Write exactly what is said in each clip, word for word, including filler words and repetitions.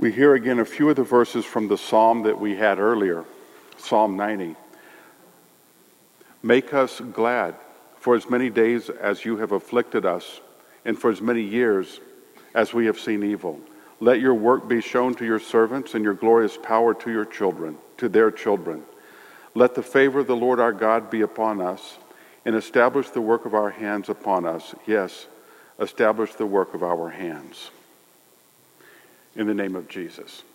We hear again a few of the verses from the psalm that we had earlier, Psalm ninety. Make us glad for as many days as you have afflicted us, and for as many years as we have seen evil. Let your work be shown to your servants, and your glorious power to your children, to their children. Let the favor of the Lord our God be upon us, and establish the work of our hands upon us. Yes, establish the work of our hands. In the name of Jesus.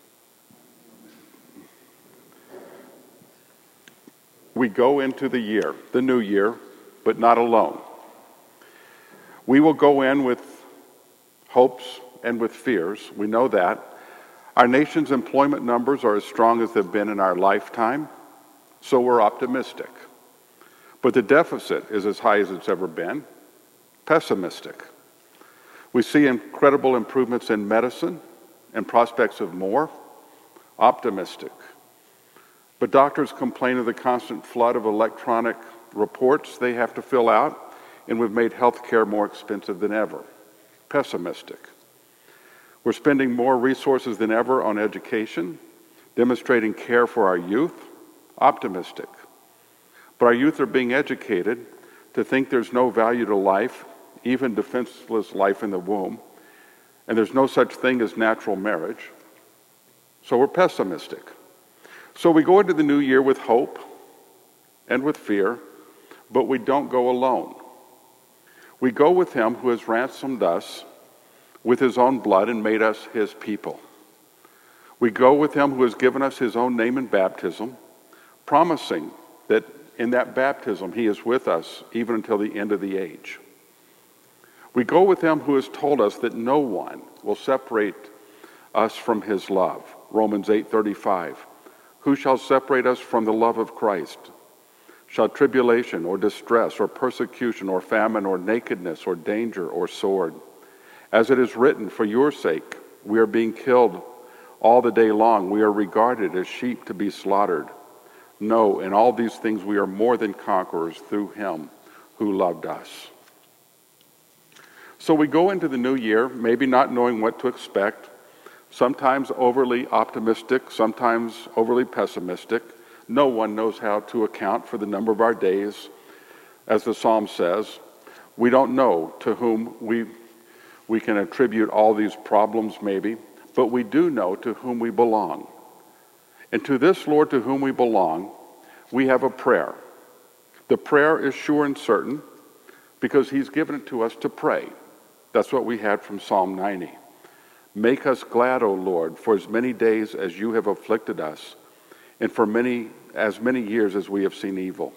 We go into the year, the new year, but not alone. We will go in with hopes and with fears. We know that. Our nation's employment numbers are as strong as they've been in our lifetime, so we're optimistic. But the deficit is as high as it's ever been, pessimistic. We see incredible improvements in medicine and prospects of more, optimistic. But doctors complain of the constant flood of electronic reports they have to fill out, and we've made health care more expensive than ever, pessimistic. We're spending more resources than ever on education, demonstrating care for our youth, optimistic. But our youth are being educated to think there's no value to life, even defenseless life in the womb, and there's no such thing as natural marriage. So we're pessimistic. So we go into the new year with hope and with fear, but we don't go alone. We go with him who has ransomed us with his own blood and made us his people. We go with him who has given us his own name in baptism, promising that in that baptism he is with us even until the end of the age. We go with him who has told us that no one will separate us from his love. Romans eight thirty-five. Who shall separate us from the love of Christ? Shall tribulation or distress or persecution or famine or nakedness or danger or sword? As it is written, for your sake we are being killed all the day long. We are regarded as sheep to be slaughtered. No, in all these things we are more than conquerors through him who loved us. So we go into the new year, maybe not knowing what to expect, sometimes overly optimistic, sometimes overly pessimistic. No one knows how to account for the number of our days. As the psalm says, we don't know to whom we, we can attribute all these problems maybe, but we do know to whom we belong. And to this Lord to whom we belong, we have a prayer. The prayer is sure and certain because he's given it to us to pray. That's what we had from Psalm ninety. Make us glad, O Lord, for as many days as you have afflicted us, and for many as many years as we have seen evil.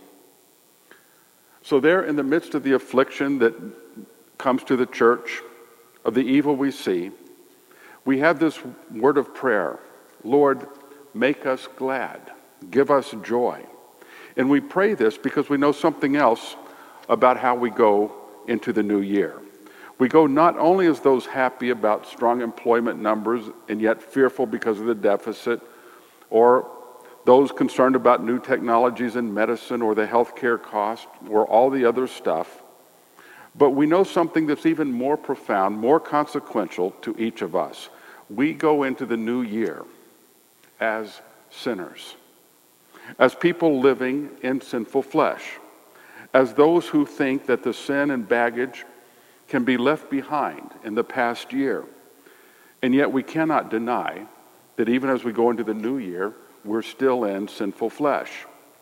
So there in the midst of the affliction that comes to the church, of the evil we see, we have this word of prayer. Lord, make us glad. Give us joy. And we pray this because we know something else about how we go into the new year. We go not only as those happy about strong employment numbers and yet fearful because of the deficit, or those concerned about new technologies in medicine or the healthcare cost or all the other stuff, but we know something that's even more profound, more consequential to each of us. We go into the new year as sinners, as people living in sinful flesh, as those who think that the sin and baggage can be left behind in the past year. And yet we cannot deny that even as we go into the new year, we're still in sinful flesh.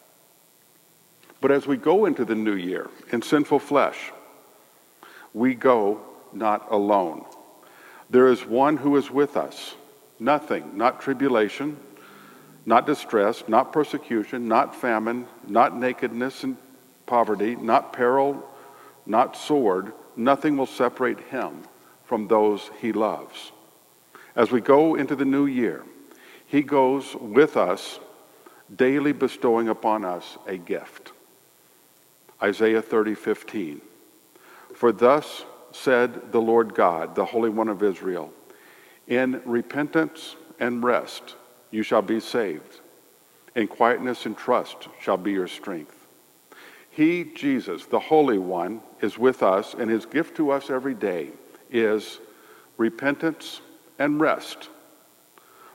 But as we go into the new year in sinful flesh, we go not alone. There is one who is with us. Nothing, not tribulation, not distress, not persecution, not famine, not nakedness and poverty, not peril, not sword. Nothing will separate him from those he loves. As we go into the new year, he goes with us, daily bestowing upon us a gift. Isaiah thirty fifteen. For thus said the Lord God, the Holy One of Israel, in repentance and rest you shall be saved. In quietness and trust shall be your strength. He, Jesus, the Holy One, is with us, and his gift to us every day is repentance and rest.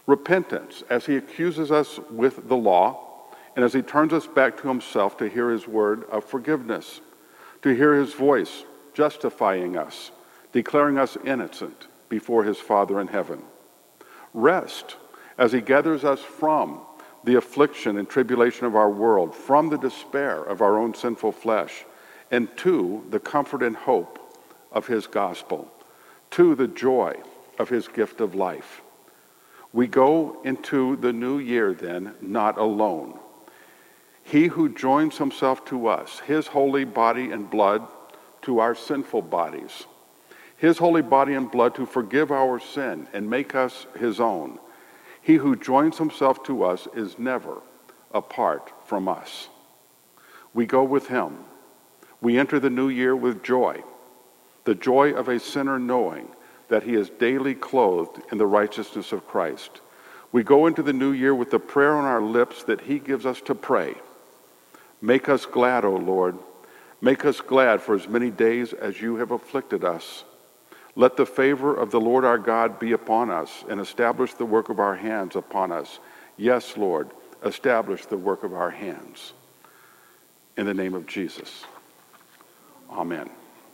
Repentance, as he accuses us with the law, and as he turns us back to himself to hear his word of forgiveness, to hear his voice justifying us, declaring us innocent before his Father in heaven. Rest, as he gathers us from the affliction and tribulation of our world, from the despair of our own sinful flesh, and to the comfort and hope of his gospel, to the joy of his gift of life. We go into the new year then not alone. He who joins himself to us, his holy body and blood to our sinful bodies, his holy body and blood to forgive our sin and make us his own. He who joins himself to us is never apart from us. We go with him. We enter the new year with joy, the joy of a sinner knowing that he is daily clothed in the righteousness of Christ. We go into the new year with the prayer on our lips that he gives us to pray. Make us glad, O Lord. Make us glad for as many days as you have afflicted us. Let the favor of the Lord our God be upon us, and establish the work of our hands upon us. Yes, Lord, establish the work of our hands. In the name of Jesus. Amen.